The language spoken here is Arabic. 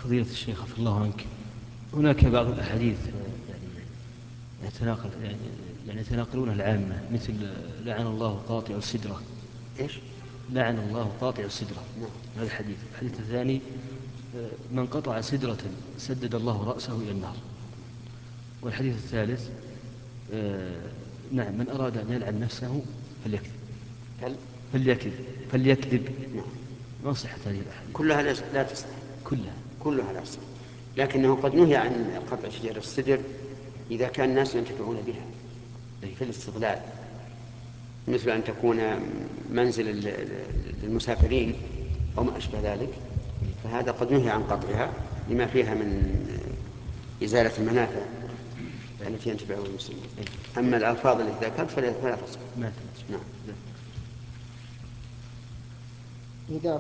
فضيلة الشيخ عفى الله عنك، هناك بعض الأحاديث يتناقلونها العامة، مثل لعن الله قاطع السدرة. إيش؟ لعن الله قاطع السدرة، نعم. هذا الحديث. الحديث الثاني من قطع سدرة سدد الله رأسه إلى النار. والحديث الثالث نعم، من أراد أن يلعن نفسه فليكذب. فليكذب فليكذب. نعم. ما صحة هذه الأحاديث؟ كلها لا تصح. كلها لا تصح، لكنه قد نهي عن قطع شجر السدر إذا كان الناس ينتفعون بها في الاستظلال، مثل أن تكون منزل للمسافرين أو ما أشبه ذلك، فهذا قد نهي عن قطعها لما فيها من إزالة المنافع التي ينتفع بها المسلمين. أما الألفاظ التي ذكرت فلا تصح. نعم. نعم. إذا